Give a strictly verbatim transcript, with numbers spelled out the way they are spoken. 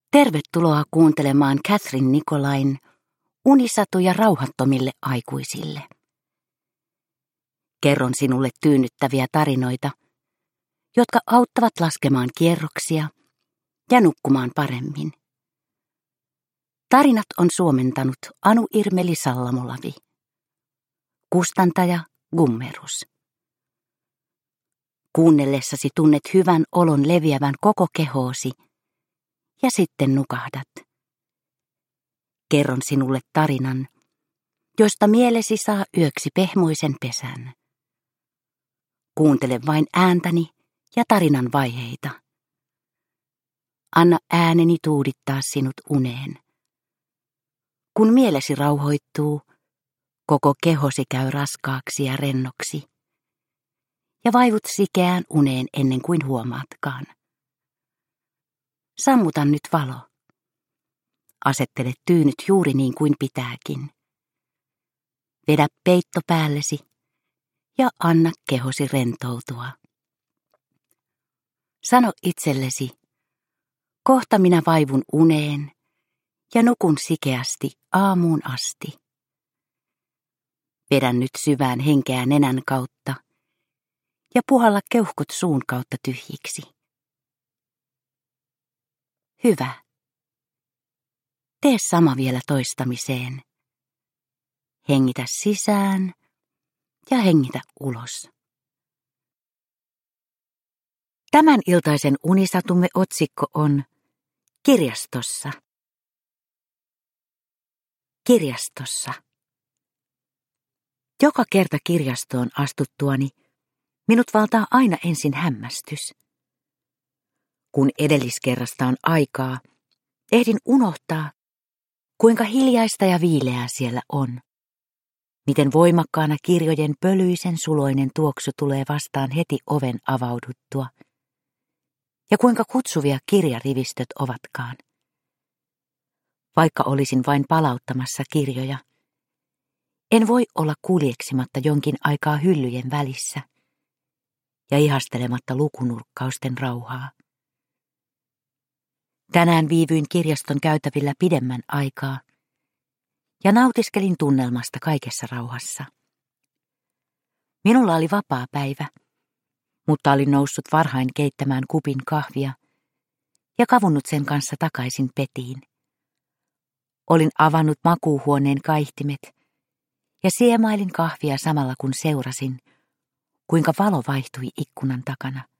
Tervetuloa kuuntelemaan Catherine Nicolain unisatuja rauhattomille aikuisille. Kerron sinulle tyynnyttäviä tarinoita, jotka auttavat laskemaan kierroksia ja nukkumaan paremmin. Tarinat on suomentanut Anu Irmeli Sallamolavi. Kustantaja Gummerus. Kuunnellessasi tunnet hyvän olon leviävän koko kehoosi ja sitten nukahdat. Kerron sinulle tarinan, josta mielesi saa yöksi pehmoisen pesän. Kuuntele vain ääntäni ja tarinan vaiheita. Anna ääneni tuudittaa sinut uneen. Kun mielesi rauhoittuu, koko kehosi käy raskaaksi ja rennoksi, ja vaivut sikeään uneen ennen kuin huomaatkaan. Sammuta nyt valo. Asettele tyynyt juuri niin kuin pitääkin. Vedä peitto päällesi ja anna kehosi rentoutua. Sano itsellesi, kohta minä vaivun uneen ja nukun sikeästi aamuun asti. Vedä nyt syvään henkeä nenän kautta ja puhalla keuhkot suun kautta tyhjiksi. Hyvä. Tee sama vielä toistamiseen. Hengitä sisään ja hengitä ulos. Tämän iltaisen unisatumme otsikko on Kirjastossa. Kirjastossa. Joka kerta kirjastoon astuttuani minut valtaa aina ensin hämmästys. Kun edelliskerrasta on aikaa, ehdin unohtaa, kuinka hiljaista ja viileää siellä on. Miten voimakkaana kirjojen pölyisen suloinen tuoksu tulee vastaan heti oven avauduttua. Ja kuinka kutsuvia kirjarivistöt ovatkaan. Vaikka olisin vain palauttamassa kirjoja, en voi olla kuljeksimatta jonkin aikaa hyllyjen välissä ja ihastelematta lukunurkkausten rauhaa. Tänään viivyin kirjaston käytävillä pidemmän aikaa ja nautiskelin tunnelmasta kaikessa rauhassa. Minulla oli vapaa päivä, mutta olin noussut varhain keittämään kupin kahvia ja kavunnut sen kanssa takaisin petiin. Olin avannut makuuhuoneen kaihtimet ja siemailin kahvia samalla kun seurasin, kuinka valo vaihtui ikkunan takana.